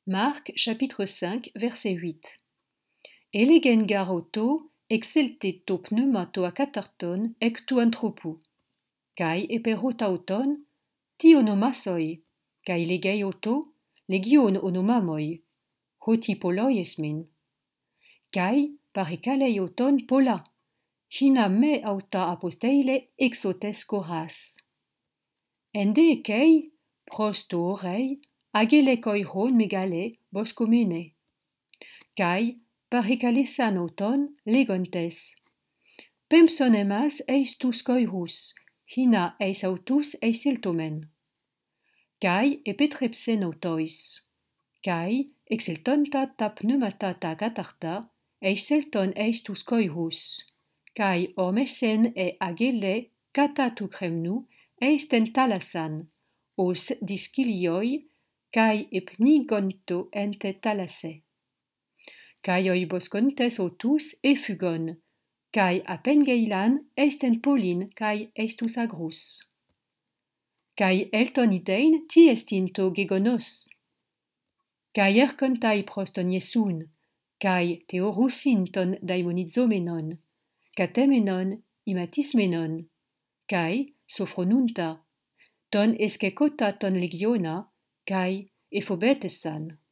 Marc chapitre 5 verset 8. Elegen garoto exelte to pneumato a catarton ec tu anthropu. Kai eperotauton ti onomasoi, kai legei auto legion onomamoi, hoti poloi esmin. Kai parecalei auton pola, china me auta aposteile exotes coras. Ende kei, prosto orei, agelecoi hon megale boscomene. Kai parecalesan auton legontes. Pempson emas eis tus coirus, hina eis autus eis seltomen. Kai epetrepsen autois. Kai exeltonta ta pneumata ta catarta, eis selton eis tus coirus. Kai ormesen e agele cata tu cremnu eis ten talasan, os discilioi, kai epnigonto ente talase. Kai oi boscontes autus efugon, kai apengeilan eisten polin kai eistus agrus. Kai elton idein ti estinto gegonos. Kai ercontai proston Iesun, kai teorusinton daimonizomenon, catemenon imatismenon, kai sophronunta, ton escecota ton legiona, kai ephobetesan.